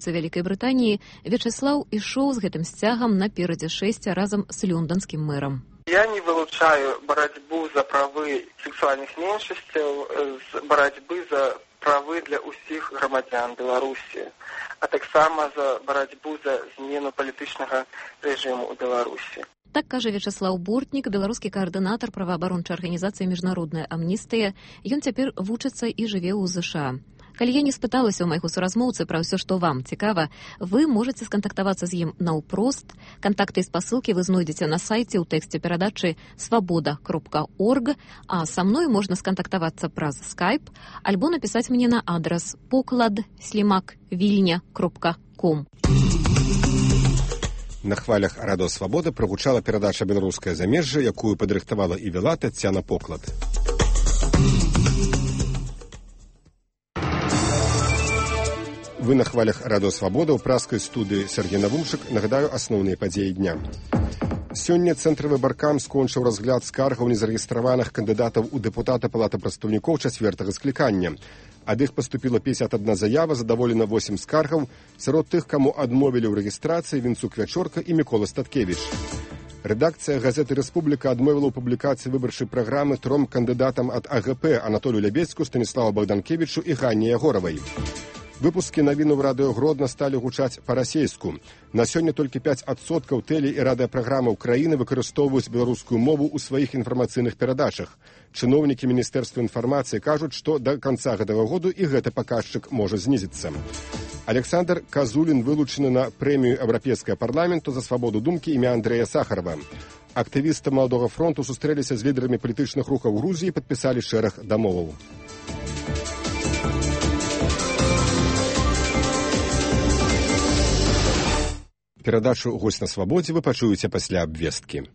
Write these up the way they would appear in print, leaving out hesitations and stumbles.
сталіцы Вялікай Брытаніі, Вячеслаў ішоў з гэтым сцягам наперадзе шэсця разам з лёнданскім мэрам. Я не вылучаю борьбу за правы сексуальных меншасцяў з борьбы за правы для ўсіх грамадзян Беларусі, а таксама за борьбу за змену палітычнага рэжыму ў Беларусі. Так кажа Вячеслаў Бортнік, беларускі каардынатар праваабарончай арганізацыі «Міжнародная амністыя». Ён цяпер вучыцца і жыве ў ЗША. Калі я не спыталася ў майго суразмоўцы пра ўсё, што вам цікава, вы можаце скантактавацца з ім наўпрост. Кантакты з спасылкі вы знойдзеце на сайце ў тэксце перадачы свабода.орг, а са мной можна скантактавацца праз Skype альбо напісаць мне на адрас poklad@vilnia.com. На хвалях Радыё Свабода прагучала перадача «Беларускае замежжа», якую падрыхтавала і вела Таццяна Поклад. Вы на хвалях Радыё Свабода ў праскай студыі Сергей Навумчык. Нагадаю асноўныя падзеі дня. Сёння цэнтравы баркам скончыў разгляд скаргаў незарэгістраваных кандыдатаў у дэпутата Палаты прадстаўнікоў 4-го склікання. Ад іх паступіла 51 заява, задаволена 8 скаргаў. Сярод тых, каму адмовілі ў рэгістрацыі, Вінцук Вячорка і Мікола Статкевіч. Рэдакцыя газеты «Рэспубліка» адмовіла ў публікацыі выбарчай праграмы 3 кандыдатам ад АГП Анатолію Лябецку, Станіславу Богданкевічу і Ганне Ягоравай. Выпускі навіну ў радыё Гродна сталі гучаць па-расейску. На сёння толькі 5% тэле- і радыёпраграмаў краіны выкарыстоўваюць беларускую мову ў сваіх інфармацыйных перадачах. Чыноўнікі Міністэрства інфармацыі кажуць, што да канца гэтага году і гэты паказчык можа знізіцца. Александр Казулін вылучаны на прэмію Еўрапейскага парламенту за свабоду думкі імя Андрэя Сахарова. Актывісты Маладога фронту сустрэліся з лідарамі палітычных рухаў Грузіі і падпісалі шэраг дамоваў. Перадачу «Госць на свабодзе» вы пачуеце пасля абвесткі.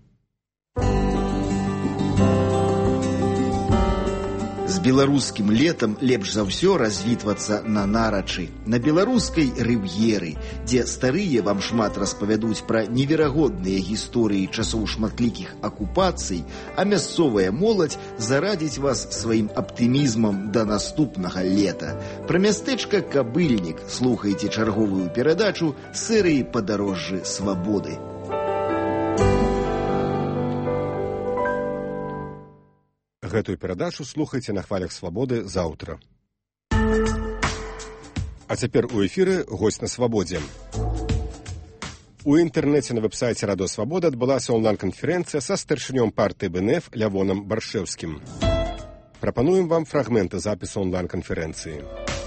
З беларускім летам лепш за ўсё развітвацца на нарачы, на беларускай рыв'еры, дзе старыя вам шмат распавядуць пра неверагодныя гісторыі часоў шматлікіх акупацый, а мясцовая моладзь зарадзіць вас сваім аптымізмам да наступнага лета. Пра мястэчка Кабыльнік слухайце чарговую перадачу серыі «Падарожжы свабоды». Гэтую перадачу слухайце на хвалях свабоды заўтра. А цяпер у эфіры «Госць на свабодзе». У інтэрнэце на вэб-сайце Радыё Свабода адбылася онлайн-канферэнцыя са старшынём партыі БНФ Лявонам Баршэўскім. Прапануем вам фрагменты запісу онлайн-канферэнцыі.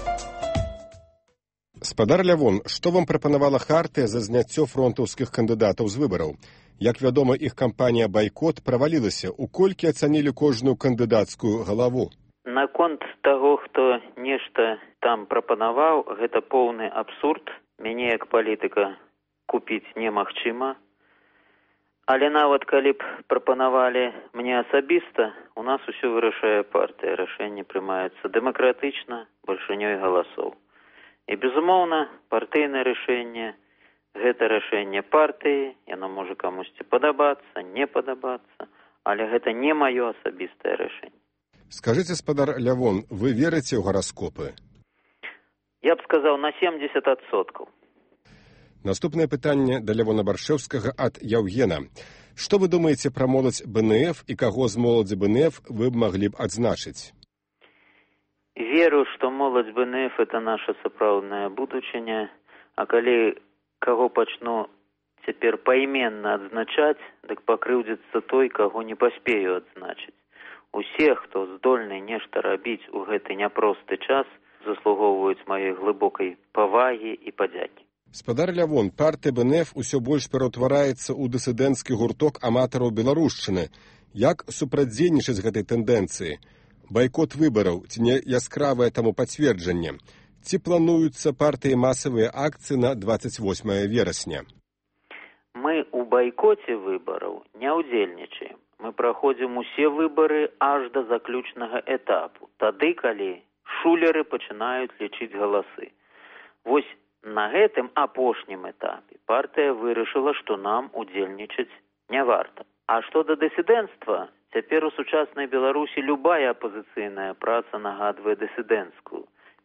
Спадар Лявон, што вам прапанавала хартыя за зняццё фронтаўскіх кандыдатаў з выбараў? Як вядома, іх кампанія «Байкот» правалілася. У колькі ацанілі кожную кандыдацкую галаву? Наконт таго, хто нешта там прапанаваў, гэта поўны абсурд. Мяне як палітыка купіць немагчыма. Але нават калі б прапанавалі мне асабіста, у нас усё вырашае партыя. Рашэнне прымаецца дэмакратычна, бальшынёй галасоў. І, безумоўна, партыйнае рашэнне гэта рашэнне партыі, яно можа камусьці падабацца, не падабацца, але гэта не маё асабістае рашэнне. Скажыце, спадар Лявон, вы верыце ў гараскопы? Я б сказаў, на 70%. Наступнае пытанне да Лявона Баршэўскага ад Яўгена. Што вы думаеце пра моладзь БНФ і каго з моладзі БНФ вы б маглі б адзначыць? Веру, што моладзь БНФ – это наша сапраўдная будучыня, а калі каго пачну цяпер пайменна адзначаць, дык пакрыўдзіцца той, каго не паспею адзначыць. Усе, хто здольны нешта рабіць у гэты няпросты час, заслугоўваюць маёй глыбокай павагі і падзякі. Спадар Лявон, партыя БНФ усё больш пераўтвараецца ў дысідэнцкі гурток аматараў беларушчыны. Як супрацьдзейнічаць гэтай тэндэнцыі? Байкот выбараў ці не яскравае таму пацверджанне? Ці плануюцца партыі масавыя акцыі на 28 верасня? Мы ў байкоце выбараў не ўдзельнічаем. Мы праходзім усе выбары аж да заключнага этапу. Тады, калі шулеры пачынаюць лічыць галасы. Вось на гэтым апошнім этапе партыя вырашыла, што нам удзельнічаць не варта. А што да дысідэнцтва, цяпер у сучаснай Беларусі любая апазіцыйная праца нагадвае дысідэнцкую.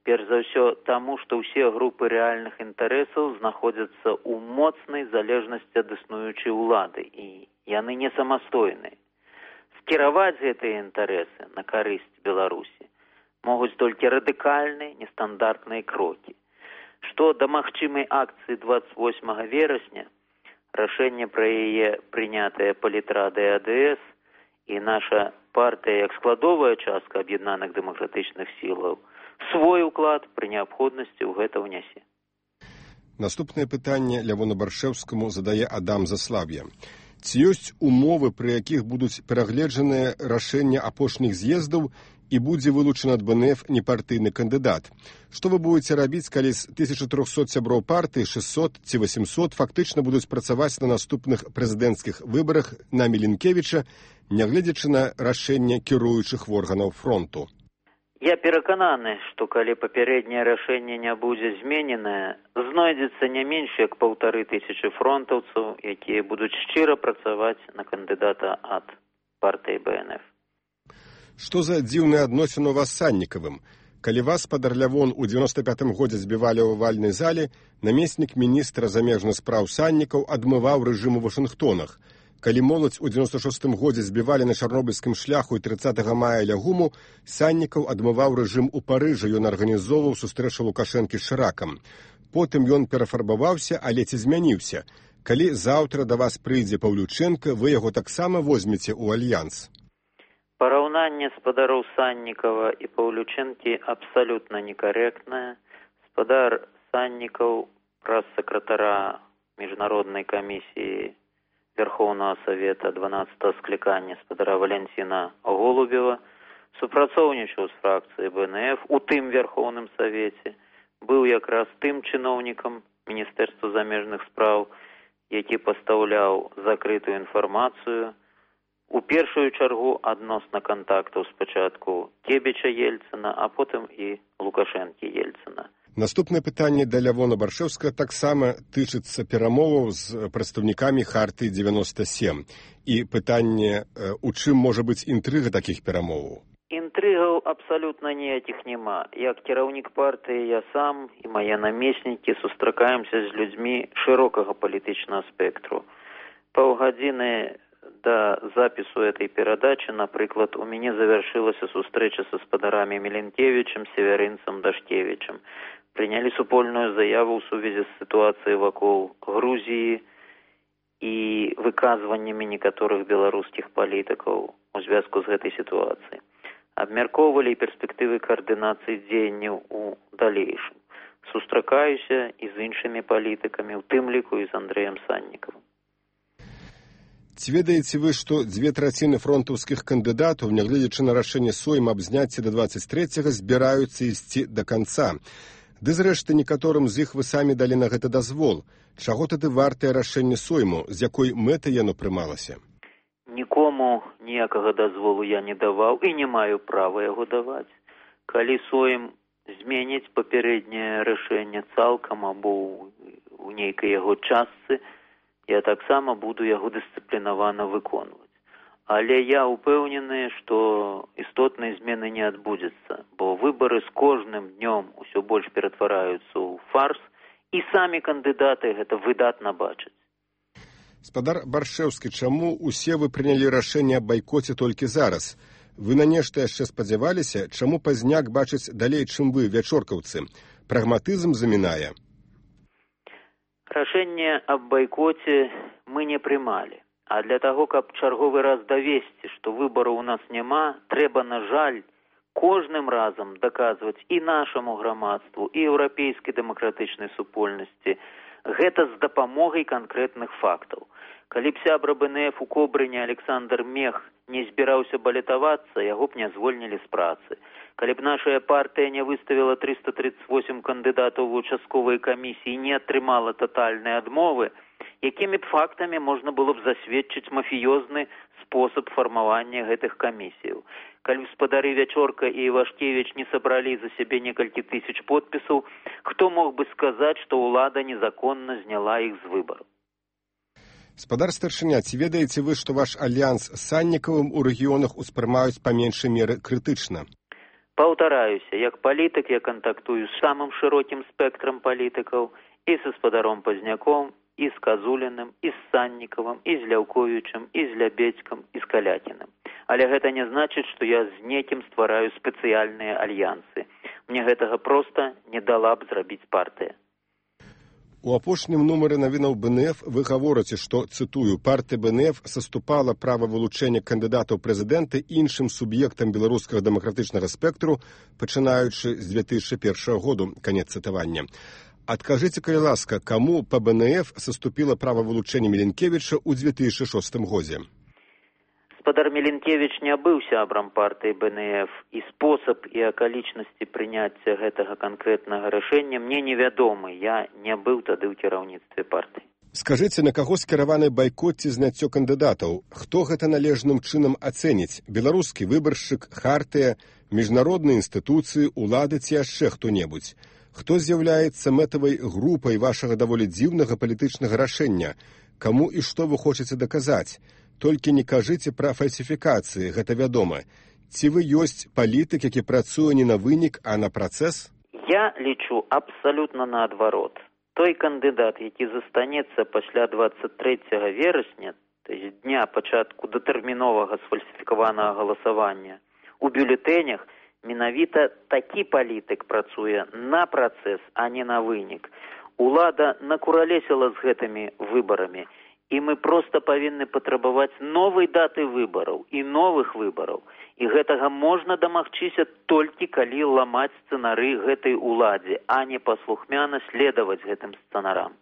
Перш за ўсё таму, што ўсе групы рэальных інтарэсаў знаходзяцца ў моцнай залежнасці ад існуючай улады, і яны не самастойныя. Скіраваць гэтыя інтарэсы на карысць Беларусі могуць толькі радыкальныя, нестандартныя крокі. Што да магчымай акцыі 28 верасня, рашэнне пра яе прынятае палітрадай АДС і наша партыя як складовая частка аб'яднаных дэмакратычных сілаў свой уклад пры неабходнасці ў гэта ўнясе. Наступнае пытанне Лявону Баршэўскаму задае Адам Заслав'я. Ці ёсць умовы, пры якіх будуць перагледжаныя рашэння апошніх з'ездаў і будзе вылучаны ад БНФ непартыйны кандыдат? Што вы будзеце рабіць, калі з 1300 сяброў партыі 600 ці 800 фактычна будуць працаваць на наступных прэзідэнцкіх выбарах на Міленкевіча, нягледзячы на рашэнне кіруючых органаў фронту? Я перакананы, што калі папярэдняе рашэнне не будзе змененае, знойдзецца не менш як 1500 фронтаўцаў, якія будуць шчыра працаваць на кандыдата ад партыі БНФ. Што за дзіўныя адносіны у вас з Саннікавым? Калі вас, спадар Лявон, у 95-м годзе збівалі ў авальнай зале, намеснік міністра замежных спраў Саннікаў адмываў рэжым у Вашынгтонах. Калі моладзь у 96-м годзе збівалі на чарнобыльскім шляху і 30 мая ля гуму, Саннікаў адмываў рэжым у Парыжы, ён арганізоўваў сустрэчу Лукашэнкі з Шыракам. Потым ён перафарбаваўся, але ці змяніўся. Калі заўтра да вас прыйдзе Паўлючэнка, вы яго таксама возьмеце ў альянс? Параўнанне спадароў Саннікава і Паўлючэнкі абсалютна некарэктнае. Спадар Саннікаў праз сакратара Міжнароднай камісіі Верховного Совета 12-го скликання спадара Валентина Голубева супрацоўнічаў з фракцыяй БНФ у тым Верховным Совете, быў якраз тым чыноўнікам Міністэрства замежных спраў, які пастаўляў закрытую інфармацыю у першую чаргу адносна кантактаў спачатку Кебіча Ельцына, а потым і Лукашэнкі Ельцына. Наступнае пытанне да Лявона Баршэўскага таксама тычыцца перамоваў з прадстаўнікамі Хартыі 97. І пытанне, у чым можа быць інтрыга такіх перамоваў? Інтрыгаў абсалютна ніякіх няма. Як кіраўнік партыі я сам і мае намеснікі сустракаемся з людзьмі шырокага палітычнага спектру. Паўгадзіны да запісу этой перадачы, напрыклад, у мяне завяршылася сустрэча са спадарамі Міленкевічам, Северынцам, Дашкевічам. Прынялі супольную заяву ў сувязі з сітуацыяй вакол Грузіі і выказваннямі некаторых беларускіх палітыкаў у звязку з гэтай сітуацыяй. Абмяркоўвалі перспектывы каардынацыі дзеянняў у далейшым. Сустракаюся і з іншымі палітыкамі, у тым ліку і з Андрэем Саннікавым. Ці ведаеце вы, што 2/3 фронтаўскіх кандыдатаў, нягледзячы на рашэнне Сойма аб зняцці да 23-го, збіраюцца ісці да канца? Ды зрэшты, некаторым з іх вы самі далі на гэта дазвол. Чаго тады вартае рашэнне Сойму, з якой мэтай яно прымалася? Нікому ніякага дазволу я не даваў і не маю права яго даваць. Калі Сойм зменіць папярэдняе рашэнне цалкам або ў нейкай яго частцы, я таксама буду яго дысцыплінавана выконваць. Але я ўпэўнены, што істотнай змены не адбудзецца, бо выбары з кожным днём усё больш ператвараюцца ў фарс, і самі кандыдаты гэта выдатна бачаць. Спадар Баршэўскі, чаму усе вы прынялі рашэнне аб байкоце толькі зараз? Вы на нешта яшчэ спадзяваліся? Чаму пазняк бачыць далей, чым вы, вячоркаўцы? Прагматызм замінае? Рашэнне аб байкоце мы не прымалі. А для таго, каб чарговы раз давесці, што выбараў у нас няма, трэба, на жаль, кожным разам даказваць і нашаму грамадству, і еўрапейскай дэмакратычнай супольнасці. Гэта з дапамогай канкрэтных фактаў. Калі б сябра БНФ у Кобрыне Александр Мех не збіраўся балетавацца, яго б не звольнілі з працы. Калі б нашая партыя не выставіла 338 кандыдатаў у участковай камісіі і не атрымала татальнай адмовы, якімі б фактамі можна было б засведчыць мафіёзны спосаб фармавання гэтых камісіяў. Калі спадары Вячорка і Івашкевіч не сабралі за сябе некалькі тысяч подпісаў, хто мог бы сказаць, што ўлада незаконна зняла іх з выбараў? Спадар старшыня, ці ведаеце вы, што ваш альянс з Саннікавым у рэгіёнах успрымаюць па меншай меры крытычна? Паўтараюся, як палітык я кантактую з самым шырокім спектрам палітыкаў, і са спадаром Пазняком, і з Казуліным, і з Саннікавым, і з Ляўковічым, і з Лябедзькам, і з Калякіным. Але гэта не значыць, што я з некім ствараю спецыяльныя альянсы. Мне гэтага проста не дала б зрабіць партыя. У апошнім нумары навінаў БНФ вы гаворыце, што, цытую, партыя БНФ саступала права вылучэння кандыдатаў прэзідэнта іншым суб'ектам беларускага дэмакратычнага спектру, пачынаючы з 2001 году, канец цытавання. Адкажыце, калі ласка, каму па БНФ саступіла права вылучэння Міленкевіча ў 2006 годзе? Спадар Міленкевіч не быў сябрам партыі БНФ, і спосаб і акалічнасці прыняцця гэтага канкрэтнага рашэння мне невядомы, я не быў тады ў кіраўніцтве партыі. Скажыце, на каго скіраваны байкот ці зняццё кандыдатаў? Хто гэта належным чынам ацэніць? Беларускі выбаршчык, хартыя, міжнародныя інстытуцыі, улады ці яшчэ хто-небудзь? Хто з'яўляецца мэтавай групай вашага даволі дзіўнага палітычнага рашэння? Каму і што вы хочаце даказаць? Толькі не кажыце пра фальсіфікацыі, гэта вядома. Ці вы ёсць палітык, які працуе не на вынік, а на працэс? Я лічу абсалютна наадварот. Той кандыдат, які застанецца пасля 23 верасня, то есть дня пачатку датэрміновага сфальсіфікаванага галасавання, у бюлетэнях менавіта такі палітык працуе на працэс, а не на вынік. Улада накуралесіла з гэтымі выбарамі, і мы проста павінны патрабаваць новай даты выбараў і новых выбараў. І гэтага можна дамагчыся толькі калі ламаць сцэнары гэтай уладзе, а не паслухмяна следаваць гэтым сцэнарам.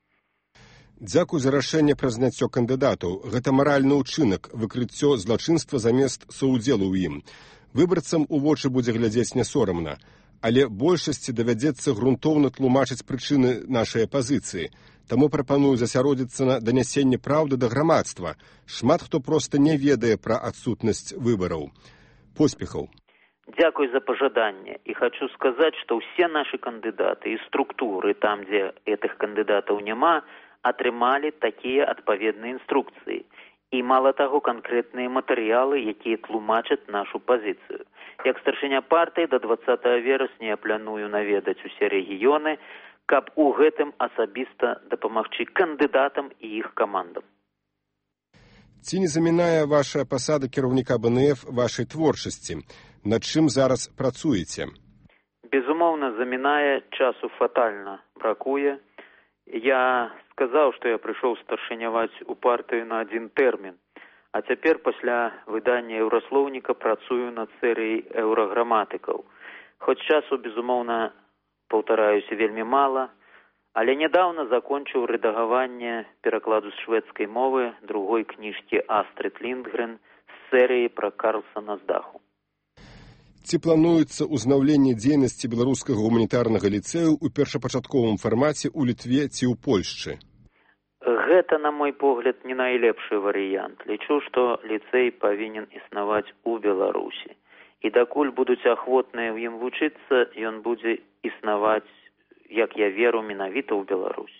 Дзякуй за рашэнне пра зняццё кандыдатаў. Гэта маральны ўчынак, выкрыццё злачынства замест саўдзелу ў ім. Выбарцам у вочы будзе глядзець не сорамна, але большасці давядзецца грунтоўна тлумачыць прычыны нашай апазіцыі. Таму прапаную засяродзіцца на данясенне праўды да грамадства. Шмат хто проста не ведае пра адсутнасць выбараў. Поспехаў. Дзякуй за пажаданне. І хочу сказаць, што ўсе нашы кандыдаты і структуры, там, дзе гэтых кандыдатаў няма, атрымалі такія адпаведныя інструкцыі. І мала таго, канкрэтныя матэрыялы, якія тлумачаць нашу пазіцыю. Як старшыня партыі да 20 верасня я планую наведаць усе рэгіёны, каб у гэтым асабіста дапамагчы кандыдатам і іх камандам. Ці не замінае ваша пасада кіраўніка БНФ вашай творчасці? Над чым зараз працуеце? Безумоўна, замінае, часу фатальна бракуе. Я сказаў, што я прыйшоў старшыняваць у партыю на адзін тэрмін, а цяпер пасля выдання еўраслоўніка працую над серыяй еўраграматыкаў. Хоць часу, безумоўна, паўтараюся, вельмі мала, але нядаўна закончыў рэдагаванне перакладу з шведскай мовы другой кніжкі Астрид Ліндгрен з серыі пра Карлсана з даху. Ці плануецца ўзнаўленне дзейнасці беларускага гуманітарнага ліцэю ў першапачатковым фармаце ў Літве ці ў Польшчы? Гэта, на мой погляд, не найлепшы варыянт. Лічу, што ліцэй павінен існаваць у Беларусі. І дакуль будуць ахвотныя ў ім вучыцца, ён будзе існаваць, як я веру, менавіта ў Беларусі.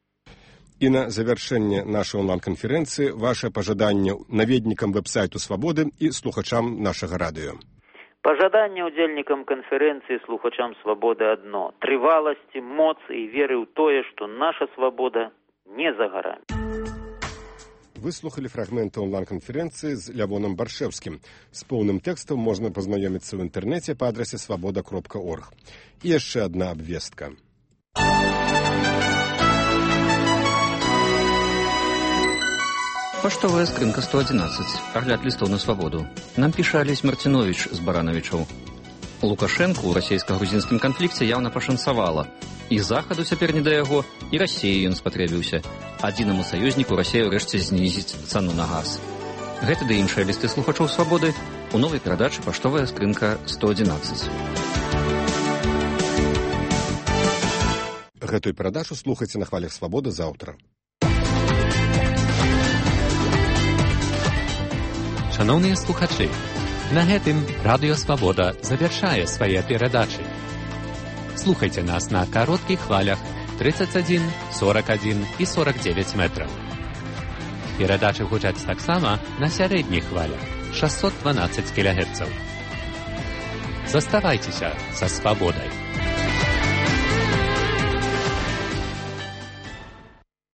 І на завяршэнне нашай онлайн-канферэнцыі ваше пажаданне наведнікам вэб-сайту «Свабоды» і слухачам нашага радыё. Пажаданне ўдзельнікам канферэнцыі слухачам «Свабоды» адно – трываласці, моцы і веры ў тое, што наша свабода не за гарамі. Выслухалі фрагменты онлайн-канферэнцыі з Лявоном Баршэўскім. З поўным тэкстам можна пазнаёміцца ў інтэрнэце па адрасе свабода.орг. І яшчэ адна абвестка. Паштовая скрынка 111. Агляд лістоў на свабоду. Нам піша Алесь Марціновіч з Баранавічаў. Лукашэнку ў расійска-грузінскім канфлікце яўна пашанцавала. І захаду цяпер не да яго, і Расіі ён спатрэбіўся. Адзінаму саюзніку Расія ўрэшце знізіць цану на газ. Гэта ды іншыя лісты слухачоў свабоды у новай перадачы «Паштовая скрынка 111». Гэтую перадачу слухайце на хвалях свабоды заўтра. Шановныя слухачы, на гэтым Радыё Свабода завяршае свае перадачы. Слухайце нас на кароткіх хвалях 31, 41 і 49 метраў. Перадачы гучаць таксама на сярэдніх хвалях 612 кГц. Заставайцеся са свабодай.